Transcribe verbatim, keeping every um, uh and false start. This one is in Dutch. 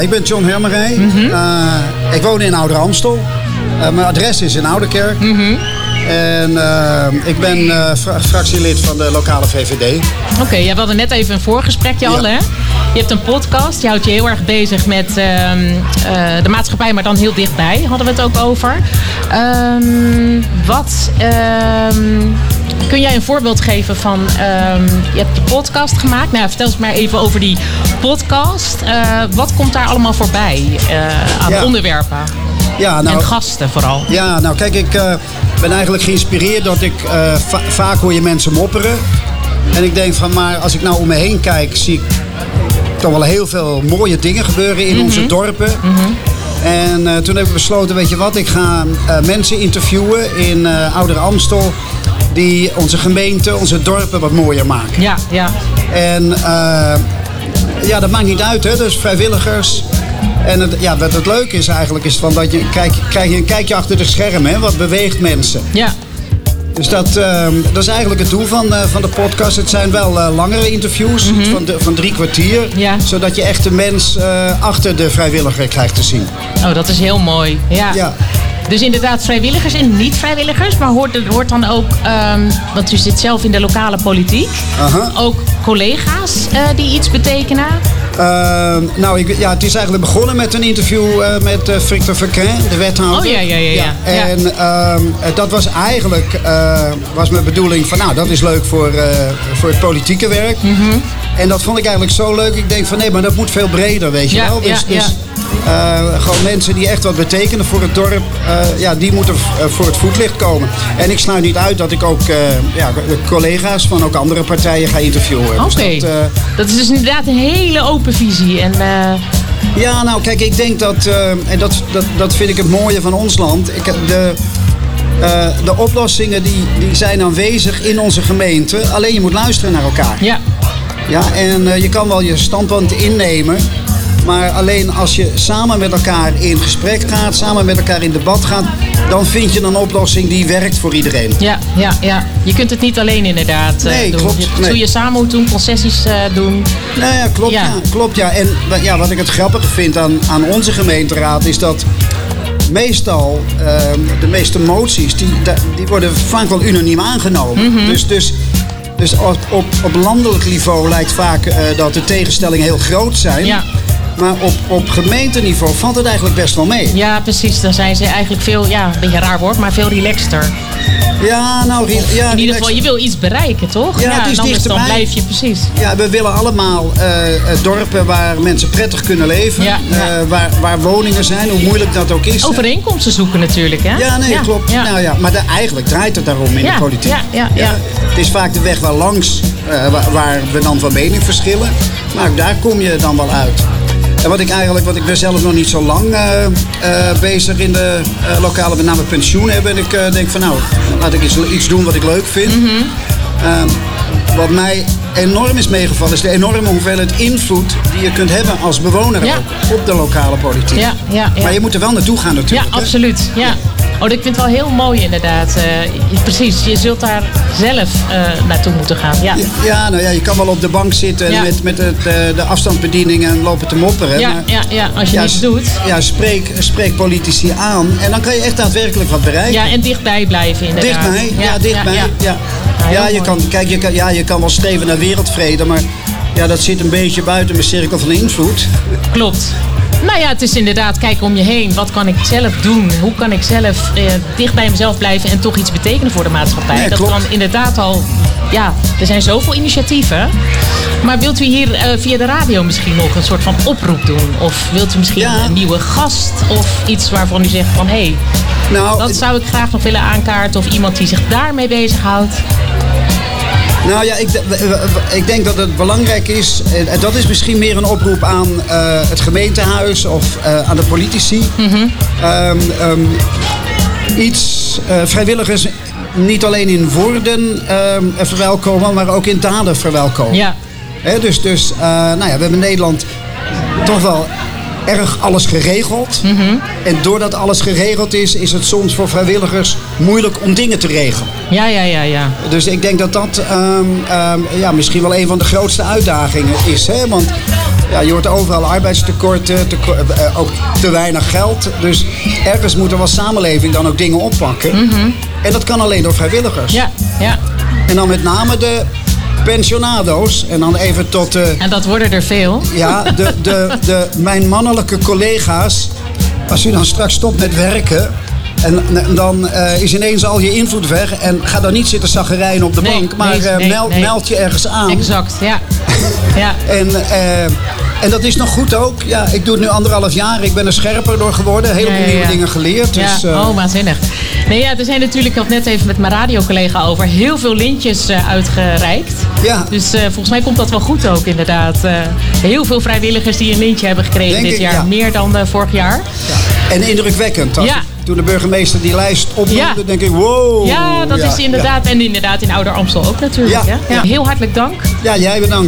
Ik ben John Hermerij. Mm-hmm. uh, ik woon in Ouder Amstel. Uh, mijn adres is in Ouderkerk. Mm-hmm. En uh, ik ben uh, fra- fractielid van de lokale V V D. Oké, okay, ja, we hadden net even een voorgesprekje ja. al, hè? Je hebt een podcast, je houdt je heel erg bezig met uh, uh, de maatschappij, maar dan heel dichtbij, hadden we het ook over. Um, wat, um, kun jij een voorbeeld geven van, um, je hebt de podcast gemaakt. Nou, vertel eens maar even over die podcast. Uh, wat komt daar allemaal voorbij uh, aan ja. onderwerpen? Ja, nou, en gasten vooral. Ja, nou kijk, ik uh, ben eigenlijk geïnspireerd dat ik uh, va- vaak hoor je mensen mopperen. En ik denk van, maar als ik nou om me heen kijk, zie ik toch wel heel veel mooie dingen gebeuren in mm-hmm. onze dorpen. Mm-hmm. En uh, toen heb ik besloten, weet je wat, ik ga uh, mensen interviewen in uh, Ouder Amstel die onze gemeente, onze dorpen wat mooier maken. Ja, ja. En uh, ja, dat maakt niet uit, hè, dus vrijwilligers. En het, ja, wat het leuke is eigenlijk, is van dat je kijk, krijg je een kijkje achter de schermen, hè, wat beweegt mensen. Ja. Dus dat, uh, dat is eigenlijk het doel van, uh, van de podcast. Het zijn wel uh, langere interviews, mm-hmm. van, de, van drie kwartier. Ja. Zodat je echt de mens uh, achter de vrijwilliger krijgt te zien. Oh, dat is heel mooi. Ja. ja. Dus inderdaad vrijwilligers en niet-vrijwilligers. Maar hoort, hoort dan ook, um, want u zit zelf in de lokale politiek. Uh-huh. Ook collega's uh, die iets betekenen? Uh, nou, ik, ja, het is eigenlijk begonnen met een interview uh, met uh, Victor Verquin, de wethouder. Oh ja, ja, ja. ja. ja. En uh, dat was eigenlijk uh, was mijn bedoeling van, nou, dat is leuk voor, uh, voor het politieke werk. Mm-hmm. En dat vond ik eigenlijk zo leuk. Ik denk van, nee, maar dat moet veel breder, weet je ja, wel. Dus, ja, dus ja. Uh, gewoon mensen die echt wat betekenen voor het dorp, uh, ja, die moeten uh, voor het voetlicht komen. En ik sluit niet uit dat ik ook uh, ja, collega's van ook andere partijen ga interviewen. Oké, okay. dus dat, uh, dat is dus inderdaad een hele open visie. En, uh... Ja, nou kijk, ik denk dat, uh, en dat, dat, dat vind ik het mooie van ons land. Ik, de, uh, de oplossingen die, die zijn aanwezig in onze gemeente. Alleen je moet luisteren naar elkaar. Ja. Ja, en uh, je kan wel je standpunt innemen. Maar alleen als je samen met elkaar in gesprek gaat, samen met elkaar in debat gaat, dan vind je een oplossing die werkt voor iedereen. Ja, ja, ja. Je kunt het niet alleen inderdaad uh, nee, doen. Klopt, je, nee. Zul je samen moet doen, concessies uh, doen. Nou ja, klopt ja. ja, klopt ja. En ja, wat ik het grappige vind aan, aan onze gemeenteraad is dat meestal uh, de meeste moties, die, die worden vaak wel unaniem aangenomen. Mm-hmm. Dus, dus, dus op, op, op landelijk niveau lijkt vaak uh, dat de tegenstellingen heel groot zijn. Ja. Maar op, op gemeenteniveau valt het eigenlijk best wel mee. Ja, precies. Dan zijn ze eigenlijk veel, ja, een beetje een raar woord, maar veel relaxter. Ja, nou... Ja, in ieder geval, je wil iets bereiken, toch? Ja, ja, het is anders dichterbij. Dan blijf je precies. Ja, we willen allemaal uh, dorpen waar mensen prettig kunnen leven. Ja, ja. Uh, waar, waar woningen zijn, hoe moeilijk dat ook is. Overeenkomsten zoeken natuurlijk, hè? Ja, nee, ja. klopt. Ja. Nou ja, maar de, eigenlijk draait het daarom in ja, de politiek. Ja, ja, ja. Ja, het is vaak de weg waar langs, uh, waar, waar we dan van mening verschillen. Maar daar kom je dan wel uit. En wat ik eigenlijk, want ik ben zelf nog niet zo lang uh, uh, bezig in de uh, lokale, met name pensioen hebben. En ik uh, denk van nou, laat ik iets, iets doen wat ik leuk vind. Mm-hmm. Uh, wat mij enorm is meegevallen is de enorme hoeveelheid invloed die je kunt hebben als bewoner ja. ook, op de lokale politiek. Ja, ja, ja. Maar je moet er wel naartoe gaan natuurlijk. Ja, absoluut. Ja. Ja. Oh, ik vind het wel heel mooi inderdaad. Uh, precies, je zult daar zelf uh, naartoe moeten gaan. Ja. Ja, ja, nou ja, je kan wel op de bank zitten ja. met, met het, uh, de afstandsbediening en lopen te mopperen. Ja, maar, ja, ja, als je ja, niets doet. Ja, spreek, spreek politici aan en dan kan je echt daadwerkelijk wat bereiken. Ja, en dichtbij blijven inderdaad. Dichtbij, ja, ja dichtbij. Ja, ja. ja. ja je kan, kijk, je kan, ja, je kan wel streven naar wereldvrede, maar ja, dat zit een beetje buiten mijn cirkel van invloed. Klopt. Nou ja, het is inderdaad kijken om je heen. Wat kan ik zelf doen? Hoe kan ik zelf eh, dicht bij mezelf blijven en toch iets betekenen voor de maatschappij? Nee, dat klopt. Kan inderdaad al... Ja, er zijn zoveel initiatieven. Maar wilt u hier uh, via de radio misschien nog een soort van oproep doen? Of wilt u misschien ja. een nieuwe gast? Of iets waarvan u zegt van... hé, hey, nou, dat zou ik graag nog willen aankaarten. Of iemand die zich daarmee bezighoudt. Nou ja, ik, ik denk dat het belangrijk is, en dat is misschien meer een oproep aan uh, het gemeentehuis of uh, aan de politici. Mm-hmm. Um, um, iets uh, vrijwilligers niet alleen in woorden um, verwelkomen, maar ook in daden verwelkomen. Ja. He, dus dus uh, nou ja, we hebben in Nederland toch wel erg alles geregeld. Mm-hmm. En doordat alles geregeld is, is het soms voor vrijwilligers moeilijk om dingen te regelen. Ja, ja, ja, ja. Dus ik denk dat dat um, um, ja, misschien wel een van de grootste uitdagingen is. Hè? Want Ja, je hoort overal arbeidstekorten, tekort, uh, ook te weinig geld. Dus ergens moet er wel samenleving dan ook dingen oppakken. Mm-hmm. En dat kan alleen door vrijwilligers. Ja, ja. En dan met name de pensionado's. En dan even tot... Uh, en dat worden er veel. Ja, de, de, de, mijn mannelijke collega's. Als u dan straks stopt met werken... En, en dan uh, is ineens al je invloed weg. En ga dan niet zitten zaggerijnen op de nee, bank. Maar nee, uh, nee, meld, nee. meld je ergens aan. Exact, ja. ja. en, uh, en dat is nog goed ook. Ja, ik doe het nu anderhalf jaar. Ik ben er scherper door geworden. Heel veel ja, ja, nieuwe ja. dingen geleerd. Dus, ja. uh, oh, waanzinnig. Nee, ja, er zijn natuurlijk, ik had net even met mijn radiocollega over, heel veel lintjes uh, uitgereikt. Ja. Dus uh, volgens mij komt dat wel goed ook inderdaad. Uh, heel veel vrijwilligers die een lintje hebben gekregen Denk dit ik, jaar. Ja. Meer dan uh, vorig jaar. Ja. En indrukwekkend. Als ja. Toen de burgemeester die lijst opnoemde, ja. denk ik, wow. Ja, dat ja, is inderdaad. Ja. En inderdaad in Ouder Amstel ook natuurlijk. Ja. Hè? Ja. Heel hartelijk dank. Ja, jij bedankt.